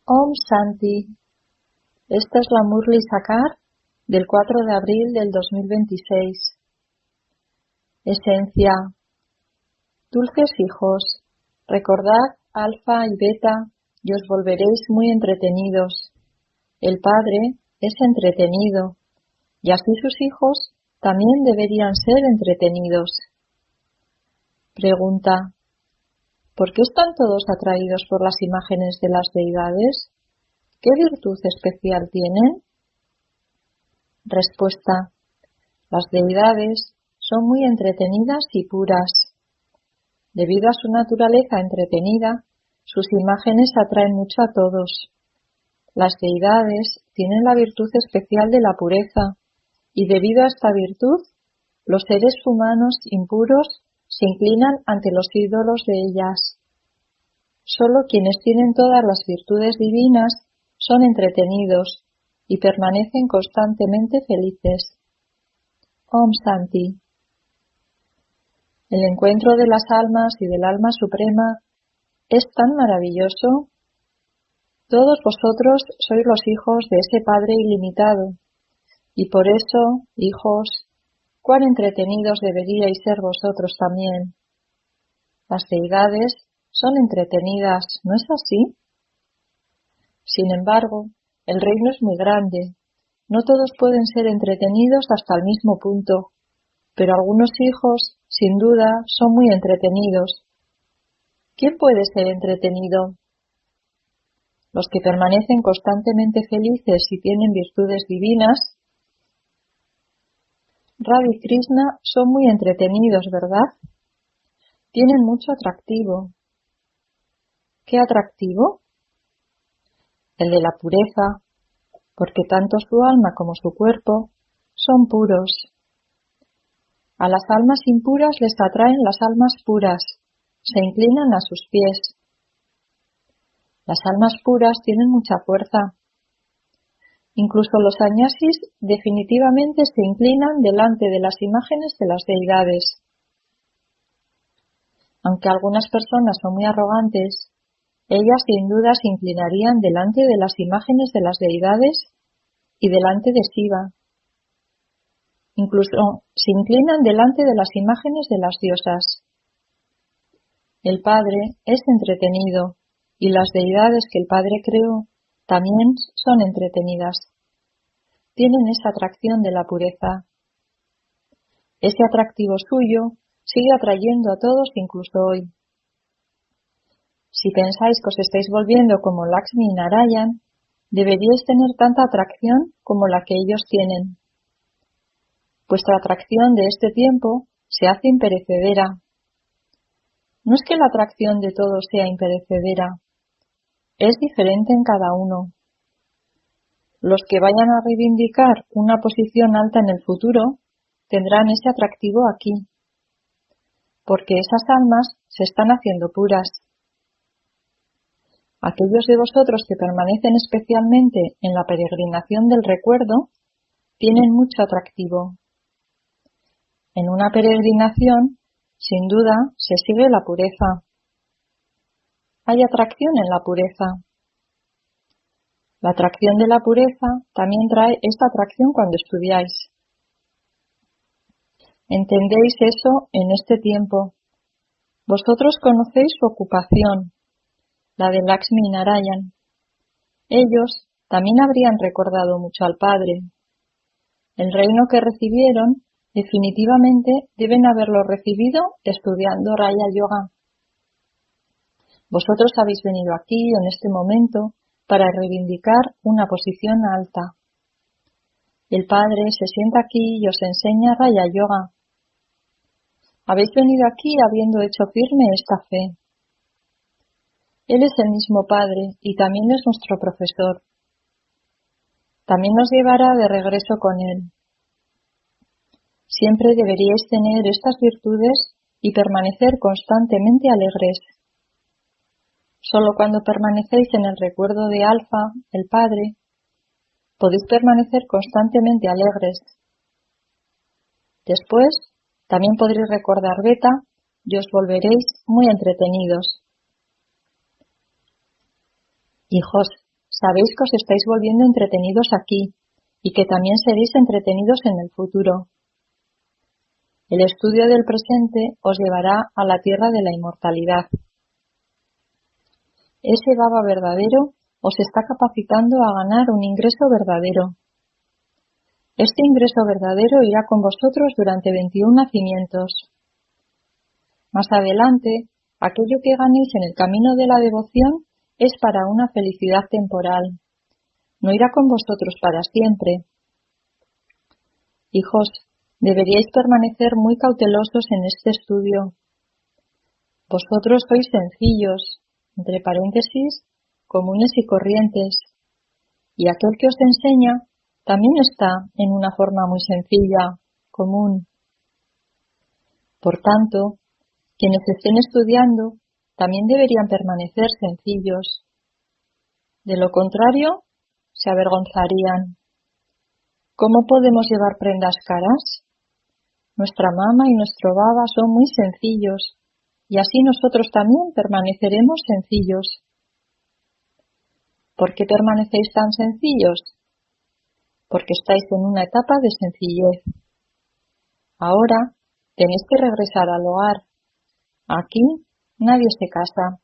Om Shanti. Esta es la Murli Sakar del 4 de abril del 2026. Esencia. Dulces hijos, recordad alfa y beta y os volveréis muy entretenidos. El Padre es entretenido y así sus hijos también deberían ser entretenidos. Pregunta. ¿Por qué están todos atraídos por las imágenes de las deidades? ¿Qué virtud especial tienen? Respuesta. Las deidades son muy entretenidas y puras. Debido a su naturaleza entretenida, sus imágenes atraen mucho a todos. Las deidades tienen la virtud especial de la pureza, y debido a esta virtud, los seres humanos impuros se inclinan ante los ídolos de ellas. Solo quienes tienen todas las virtudes divinas son entretenidos y permanecen constantemente felices. Om Shanti. El encuentro de las almas y del alma suprema es tan maravilloso. Todos vosotros sois los hijos de ese Padre ilimitado, y por eso, hijos, cuán entretenidos deberíais ser vosotros también. Las deidades son entretenidas, ¿no es así? Sin embargo, el reino es muy grande. No todos pueden ser entretenidos hasta el mismo punto, pero algunos hijos, sin duda, son muy entretenidos. ¿Quién puede ser entretenido? Los que permanecen constantemente felices y tienen virtudes divinas. Radha y Krishna son muy entretenidos, ¿verdad? Tienen mucho atractivo. ¿Qué atractivo? El de la pureza, porque tanto su alma como su cuerpo son puros. A las almas impuras les atraen las almas puras, se inclinan a sus pies. Las almas puras tienen mucha fuerza. Incluso los sannyasis definitivamente se inclinan delante de las imágenes de las deidades. Aunque algunas personas son muy arrogantes, ellas sin duda se inclinarían delante de las imágenes de las deidades y delante de Shiva. Incluso se inclinan delante de las imágenes de las diosas. El Padre es entretenido y las deidades que el Padre creó también son entretenidas. Tienen esa atracción de la pureza. Ese atractivo suyo sigue atrayendo a todos incluso hoy. Si pensáis que os estáis volviendo como Lakshmi y Narayan, deberíais tener tanta atracción como la que ellos tienen. Vuestra atracción de este tiempo se hace imperecedera. No es que la atracción de todos sea imperecedera, es diferente en cada uno. Los que vayan a reivindicar una posición alta en el futuro tendrán ese atractivo aquí, porque esas almas se están haciendo puras. Aquellos de vosotros que permanecen especialmente en la peregrinación del recuerdo tienen mucho atractivo. En una peregrinación, sin duda, se sigue la pureza. Hay atracción en la pureza. La atracción de la pureza también trae esta atracción cuando estudiáis. Entendéis eso en este tiempo. Vosotros conocéis su ocupación, la de Lakshmi y Narayan. Ellos también habrían recordado mucho al Padre. El reino que recibieron definitivamente deben haberlo recibido estudiando Raya Yoga. Vosotros habéis venido aquí en este momento para reivindicar una posición alta. El Padre se sienta aquí y os enseña Raya Yoga. Habéis venido aquí habiendo hecho firme esta fe. Él es el mismo Padre y también es nuestro profesor. También nos llevará de regreso con Él. Siempre deberíais tener estas virtudes y permanecer constantemente alegres. Solo cuando permanecéis en el recuerdo de Alfa, el Padre, podéis permanecer constantemente alegres. Después, también podréis recordar Beta y os volveréis muy entretenidos. Hijos, sabéis que os estáis volviendo entretenidos aquí y que también seréis entretenidos en el futuro. El estudio del presente os llevará a la tierra de la inmortalidad. Ese baba verdadero os está capacitando a ganar un ingreso verdadero. Este ingreso verdadero irá con vosotros durante 21 nacimientos. Más adelante, aquello que ganéis en el camino de la devoción es para una felicidad temporal. No irá con vosotros para siempre. Hijos, deberíais permanecer muy cautelosos en este estudio. Vosotros sois sencillos, entre paréntesis, comunes y corrientes, y aquel que os enseña también está en una forma muy sencilla, común. Por tanto, quienes estén estudiando también deberían permanecer sencillos. De lo contrario, se avergonzarían. ¿Cómo podemos llevar prendas caras? Nuestra mama y nuestro baba son muy sencillos, y así nosotros también permaneceremos sencillos. ¿Por qué permanecéis tan sencillos? Porque estáis en una etapa de sencillez. Ahora tenéis que regresar al hogar. Aquí nadie se casa.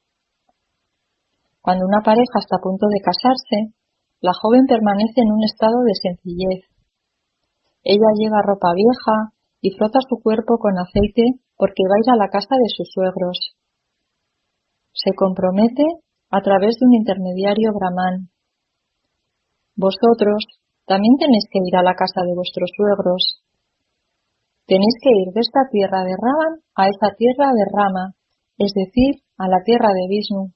Cuando una pareja está a punto de casarse, la joven permanece en un estado de sencillez. Ella lleva ropa vieja y frota su cuerpo con aceite porque va a ir a la casa de sus suegros. Se compromete a través de un intermediario brahmán. Vosotros también tenéis que ir a la casa de vuestros suegros. Tenéis que ir de esta tierra de Ravan a esa tierra de Rama, es decir, a la tierra de Vishnu.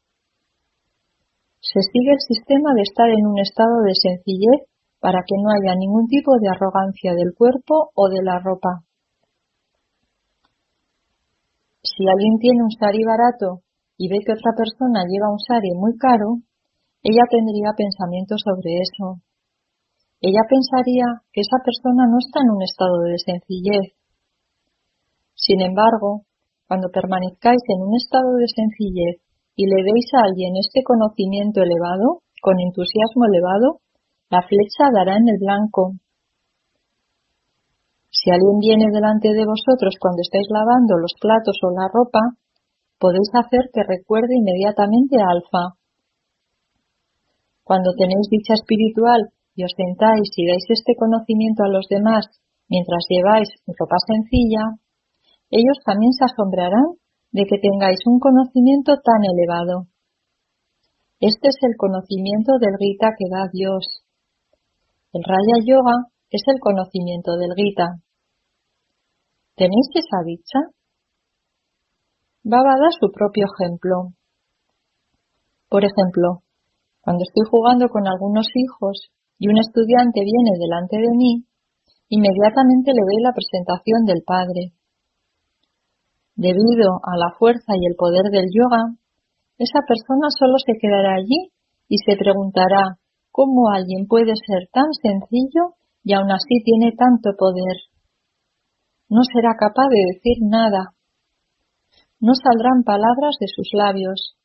Se sigue el sistema de estar en un estado de sencillez para que no haya ningún tipo de arrogancia del cuerpo o de la ropa. Si alguien tiene un sari barato y ve que otra persona lleva un sari muy caro, ella tendría pensamientos sobre eso. Ella pensaría que esa persona no está en un estado de sencillez. Sin embargo, cuando permanezcáis en un estado de sencillez y le deis a alguien este conocimiento elevado, con entusiasmo elevado, la flecha dará en el blanco. Si alguien viene delante de vosotros cuando estáis lavando los platos o la ropa, podéis hacer que recuerde inmediatamente a Alfa. Cuando tenéis dicha espiritual y os sentáis y dais este conocimiento a los demás mientras lleváis ropa sencilla, ellos también se asombrarán de que tengáis un conocimiento tan elevado. Este es el conocimiento del Gita que da Dios. El Raya Yoga es el conocimiento del Gita. ¿Tenéis esa dicha? Baba da su propio ejemplo. Por ejemplo, cuando estoy jugando con algunos hijos y un estudiante viene delante de mí, inmediatamente le doy la presentación del padre. Debido a la fuerza y el poder del yoga, esa persona solo se quedará allí y se preguntará cómo alguien puede ser tan sencillo y aún así tiene tanto poder. No será capaz de decir nada. No saldrán palabras de sus labios.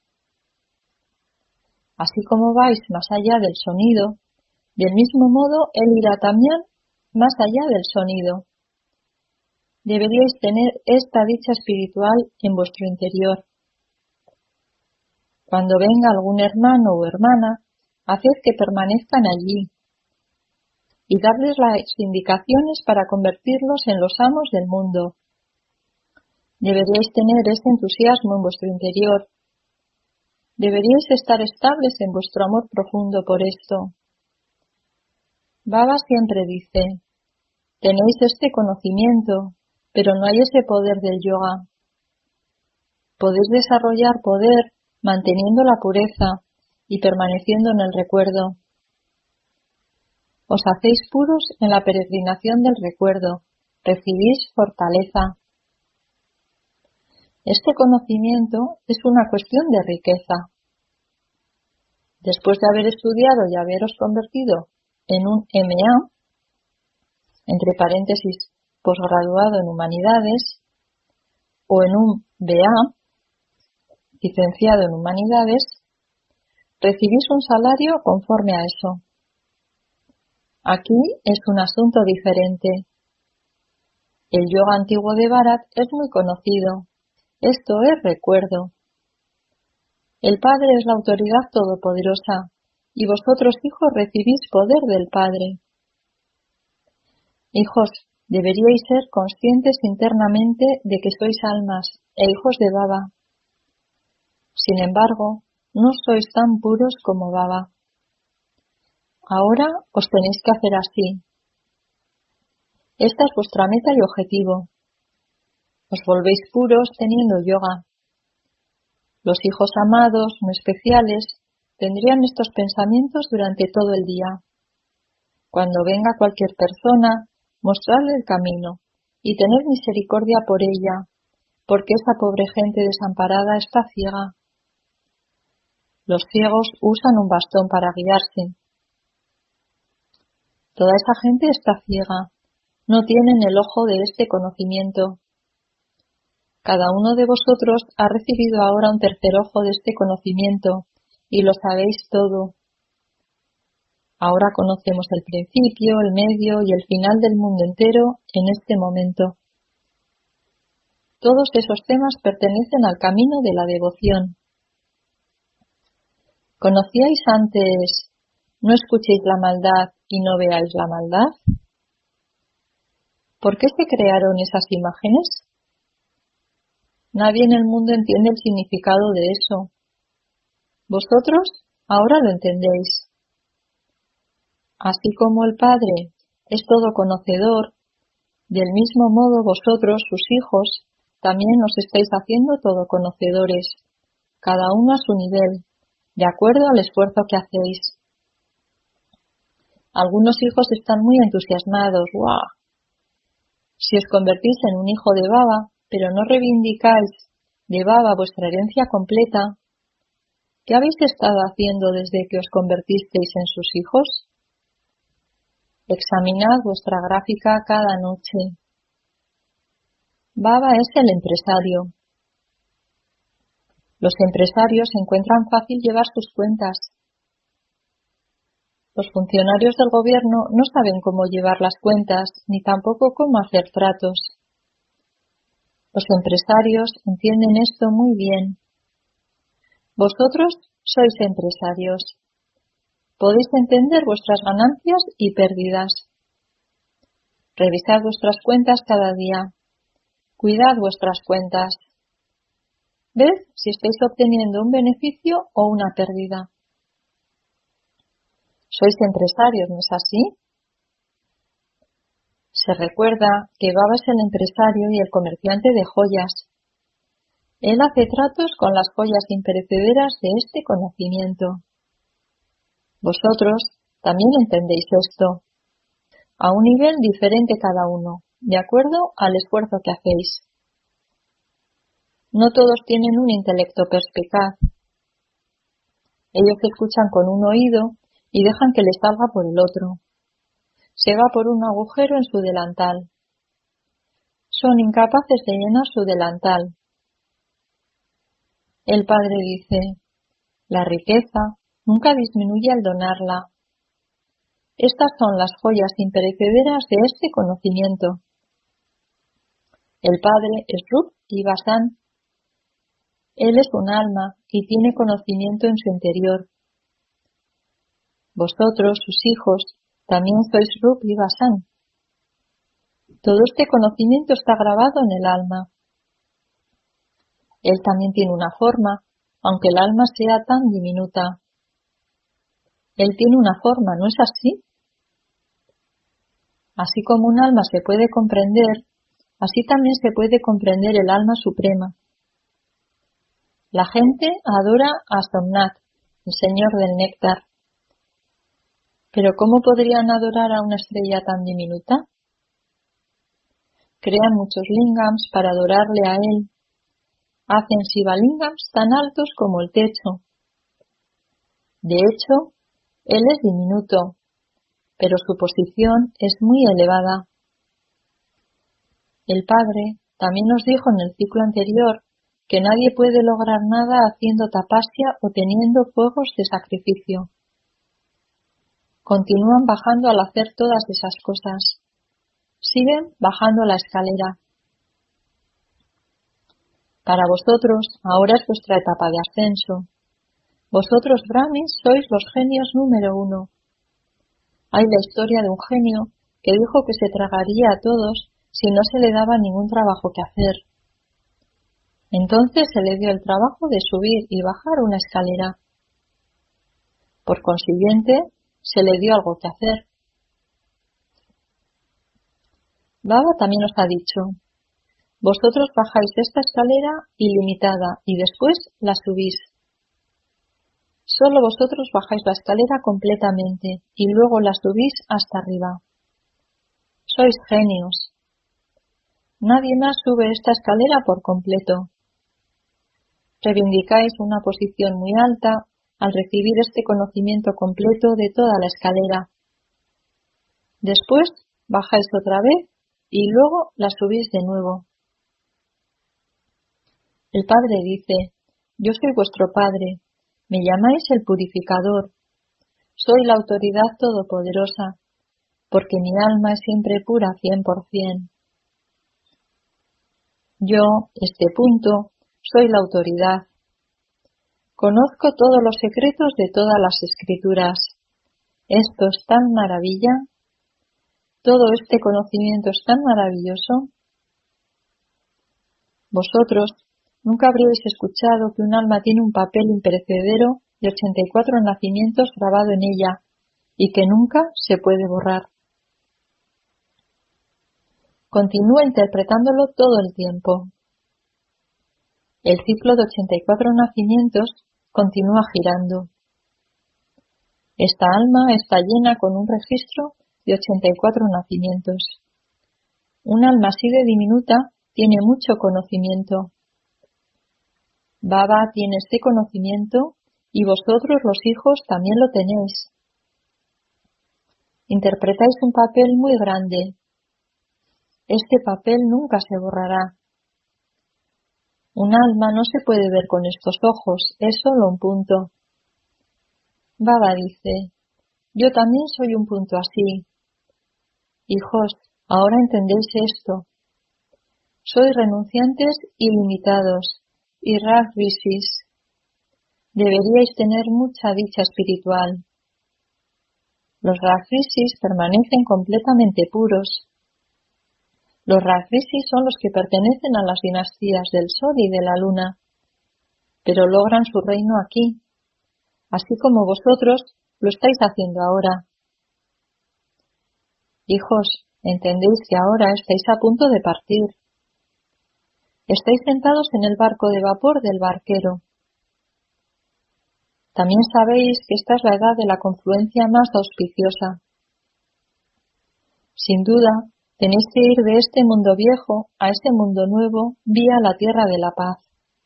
Así como vais más allá del sonido, del mismo modo él irá también más allá del sonido. Deberíais tener esta dicha espiritual en vuestro interior. Cuando venga algún hermano o hermana, haced que permanezcan allí y darles las indicaciones para convertirlos en los amos del mundo. Deberíais tener ese entusiasmo en vuestro interior. Deberíais estar estables en vuestro amor profundo por esto. Baba siempre dice, tenéis este conocimiento, pero no hay ese poder del yoga. Podéis desarrollar poder manteniendo la pureza y permaneciendo en el recuerdo. Os hacéis puros en la peregrinación del recuerdo, recibís fortaleza. Este conocimiento es una cuestión de riqueza. Después de haber estudiado y haberos convertido en un MA, entre paréntesis, posgraduado en Humanidades, o en un BA, licenciado en Humanidades, recibís un salario conforme a eso. Aquí es un asunto diferente. El yoga antiguo de Bharat es muy conocido. Esto es recuerdo. El Padre es la autoridad todopoderosa, y vosotros, hijos, recibís poder del Padre. Hijos, deberíais ser conscientes internamente de que sois almas e hijos de Baba. Sin embargo, no sois tan puros como Baba. Ahora os tenéis que hacer así. Esta es vuestra meta y objetivo. Os volvéis puros teniendo yoga. Los hijos amados, no especiales, tendrían estos pensamientos durante todo el día. Cuando venga cualquier persona, mostrarle el camino y tener misericordia por ella, porque esa pobre gente desamparada está ciega. Los ciegos usan un bastón para guiarse. Toda esa gente está ciega. No tienen el ojo de este conocimiento. Cada uno de vosotros ha recibido ahora un tercer ojo de este conocimiento, y lo sabéis todo. Ahora conocemos el principio, el medio y el final del mundo entero en este momento. Todos esos temas pertenecen al camino de la devoción. ¿Conocíais antes, no escuchéis la maldad y no veáis la maldad? ¿Por qué se crearon esas imágenes? Nadie en el mundo entiende el significado de eso. Vosotros ahora lo entendéis. Así como el Padre es todo conocedor, del mismo modo vosotros, sus hijos, también os estáis haciendo todo conocedores, cada uno a su nivel, de acuerdo al esfuerzo que hacéis. Algunos hijos están muy entusiasmados, ¡guau! Si os convertís en un hijo de Baba, pero no reivindicáis de Baba vuestra herencia completa, ¿qué habéis estado haciendo desde que os convertisteis en sus hijos? Examinad vuestra gráfica cada noche. Baba es el empresario. Los empresarios encuentran fácil llevar sus cuentas. Los funcionarios del gobierno no saben cómo llevar las cuentas, ni tampoco cómo hacer tratos. Los empresarios entienden esto muy bien. Vosotros sois empresarios. Podéis entender vuestras ganancias y pérdidas. Revisad vuestras cuentas cada día. Cuidad vuestras cuentas. Ved si estáis obteniendo un beneficio o una pérdida. Sois empresarios, ¿no es así? Se recuerda que Baba es el empresario y el comerciante de joyas. Él hace tratos con las joyas imperecederas de este conocimiento. Vosotros también entendéis esto, a un nivel diferente cada uno, de acuerdo al esfuerzo que hacéis. No todos tienen un intelecto perspicaz. Ellos escuchan con un oído y dejan que les salga por el otro. Se va por un agujero en su delantal. Son incapaces de llenar su delantal. El Padre dice, la riqueza nunca disminuye al donarla. Estas son las joyas imperecederas de este conocimiento. El Padre es Rup y Vasan. Él es un alma y tiene conocimiento en su interior. Vosotros, sus hijos, también sois Rup y Vasan. Todo este conocimiento está grabado en el alma. Él también tiene una forma, aunque el alma sea tan diminuta. Él tiene una forma, ¿no es así? Así como un alma se puede comprender, así también se puede comprender el alma suprema. La gente adora a Somnath, el señor del néctar. Pero ¿cómo podrían adorar a una estrella tan diminuta? Crean muchos lingams para adorarle a él. Hacen shivalingams tan altos como el techo. De hecho, él es diminuto, pero su posición es muy elevada. El Padre también nos dijo en el ciclo anterior que nadie puede lograr nada haciendo tapasya o teniendo fuegos de sacrificio. Continúan bajando al hacer todas esas cosas. Siguen bajando la escalera. Para vosotros, ahora es vuestra etapa de ascenso. Vosotros, Brahmis, sois los genios número 1. Hay la historia de un genio que dijo que se tragaría a todos si no se le daba ningún trabajo que hacer. Entonces se le dio el trabajo de subir y bajar una escalera. Por consiguiente, se le dio algo que hacer. Baba también os ha dicho: vosotros bajáis esta escalera ilimitada y después la subís. Solo vosotros bajáis la escalera completamente y luego la subís hasta arriba. Sois genios. Nadie más sube esta escalera por completo. Reivindicáis una posición muy alta al recibir este conocimiento completo de toda la escalera. Después bajáis otra vez y luego la subís de nuevo. El Padre dice: yo soy vuestro Padre, me llamáis el Purificador, soy la autoridad todopoderosa, porque mi alma es siempre pura 100%. Yo, este punto, soy la autoridad. Conozco todos los secretos de todas las escrituras. Esto es tan maravilla. Todo este conocimiento es tan maravilloso. Vosotros nunca habríais escuchado que un alma tiene un papel imperecedero de 84 nacimientos grabado en ella y que nunca se puede borrar. Continúa interpretándolo todo el tiempo. El ciclo de 84 nacimientos continúa girando. Esta alma está llena con un registro de 84 nacimientos. Un alma así de diminuta tiene mucho conocimiento. Baba tiene este conocimiento y vosotros los hijos también lo tenéis. Interpretáis un papel muy grande. Este papel nunca se borrará. Un alma no se puede ver con estos ojos, es solo un punto. Baba dice: yo también soy un punto así. Hijos, ahora entendéis esto. Sois renunciantes ilimitados y rajrisis. Deberíais tener mucha dicha espiritual. Los rajrisis permanecen completamente puros. Los rajrisis son los que pertenecen a las dinastías del Sol y de la Luna, pero logran su reino aquí, así como vosotros lo estáis haciendo ahora. Hijos, entendéis que ahora estáis a punto de partir. Estáis sentados en el barco de vapor del barquero. También sabéis que esta es la edad de la confluencia más auspiciosa. Sin duda, tenéis que ir de este mundo viejo a este mundo nuevo vía la tierra de la paz.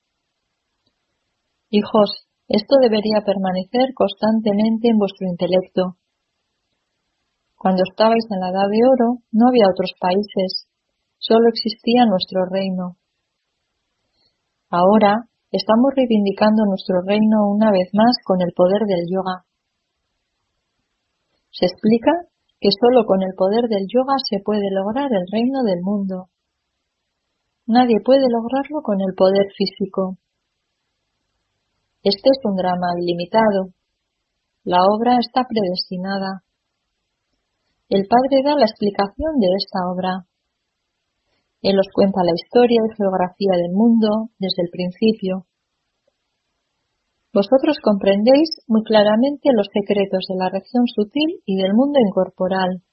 Hijos, esto debería permanecer constantemente en vuestro intelecto. Cuando estabais en la edad de oro, no había otros países, solo existía nuestro reino. Ahora, estamos reivindicando nuestro reino una vez más con el poder del yoga. Se explica que solo con el poder del yoga se puede lograr el reino del mundo. Nadie puede lograrlo con el poder físico. Este es un drama ilimitado. La obra está predestinada. El Padre da la explicación de esta obra. Él os cuenta la historia y geografía del mundo desde el principio. Vosotros comprendéis muy claramente los secretos de la región sutil y del mundo incorporal.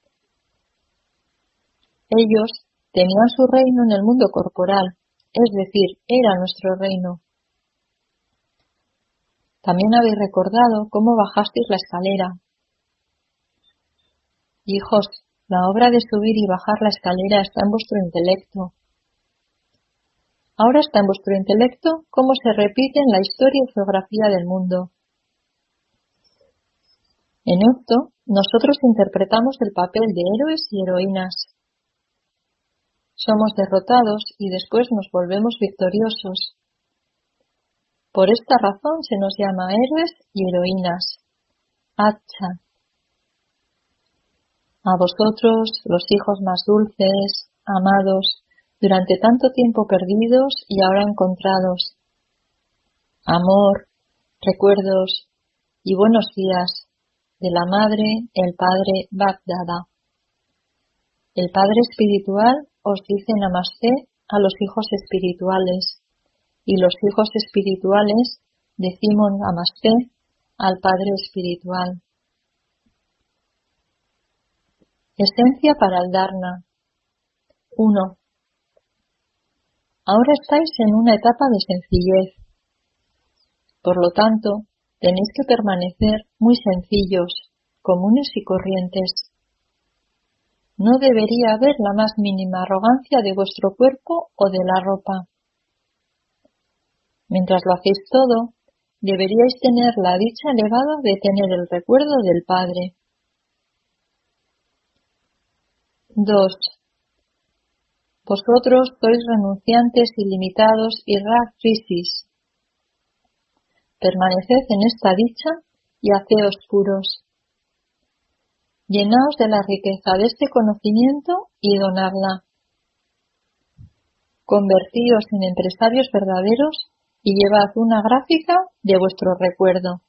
Ellos tenían su reino en el mundo corporal, es decir, era nuestro reino. También habéis recordado cómo bajasteis la escalera. Hijos, la obra de subir y bajar la escalera está en vuestro intelecto. Ahora está en vuestro intelecto cómo se repite en la historia y geografía del mundo. En esto, nosotros interpretamos el papel de héroes y heroínas. Somos derrotados y después nos volvemos victoriosos, Por esta razón se nos llama héroes y heroínas. Acha. A vosotros, los hijos más dulces, amados, durante tanto tiempo perdidos y ahora encontrados. Amor, recuerdos y buenos días de la Madre, el Padre Bagdada. El Padre Espiritual os dice Namasté a los hijos espirituales y los hijos espirituales decimos Namasté al Padre Espiritual. Esencia para el Dharna. 1. Ahora estáis en una etapa de sencillez. Por lo tanto, tenéis que permanecer muy sencillos, comunes y corrientes. No debería haber la más mínima arrogancia de vuestro cuerpo o de la ropa. Mientras lo hacéis todo, deberíais tener la dicha elevada de tener el recuerdo del Padre. 2. Vosotros sois renunciantes ilimitados y ragrisis. Permaneced en esta dicha y haceos puros. Llenaos de la riqueza de este conocimiento y donadla. Convertíos en empresarios verdaderos y llevad una gráfica de vuestro recuerdo.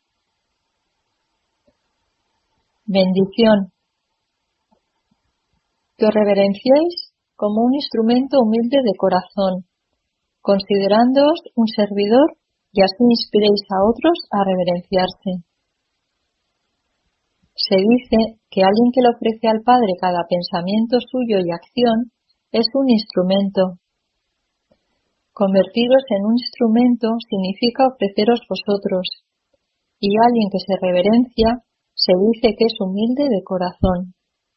Bendición. Que os reverenciéis como un instrumento humilde de corazón, considerándoos un servidor y así inspiréis a otros a reverenciarse. Se dice que alguien que le ofrece al Padre cada pensamiento suyo y acción es un instrumento. Convertiros en un instrumento significa ofreceros vosotros, y alguien que se reverencia se dice que es humilde de corazón.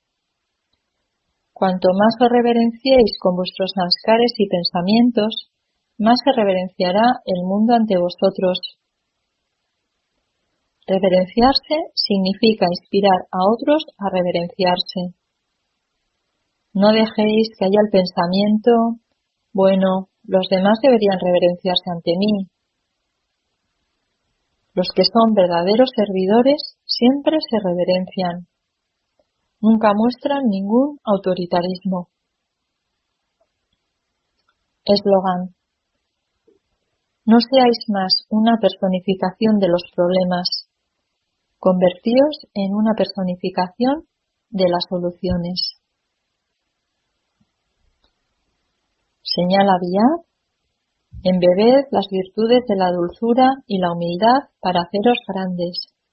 Cuanto más os reverenciéis con vuestros sanskares y pensamientos, más se reverenciará el mundo ante vosotros. Reverenciarse significa inspirar a otros a reverenciarse. No dejéis que haya el pensamiento, bueno, los demás deberían reverenciarse ante mí. Los que son verdaderos servidores siempre se reverencian. Nunca muestran ningún autoritarismo. Eslogan. No seáis más una personificación de los problemas. Convertíos en una personificación de las soluciones. Señala Villad. Embebed las virtudes de la dulzura y la humildad para haceros grandes.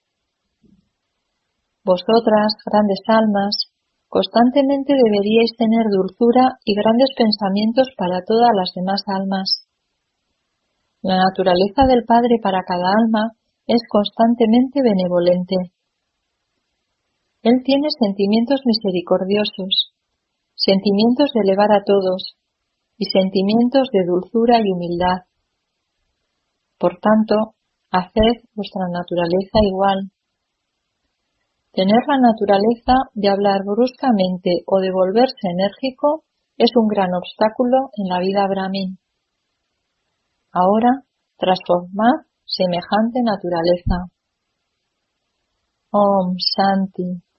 Vosotras, grandes almas, constantemente deberíais tener dulzura y grandes pensamientos para todas las demás almas. La naturaleza del Padre para cada alma es constantemente benevolente. Él tiene sentimientos misericordiosos, sentimientos de elevar a todos y sentimientos de dulzura y humildad. Por tanto, haced vuestra naturaleza igual. Tener la naturaleza de hablar bruscamente o de volverse enérgico es un gran obstáculo en la vida brahmin. Ahora, transformad semejante naturaleza. Om Shanti.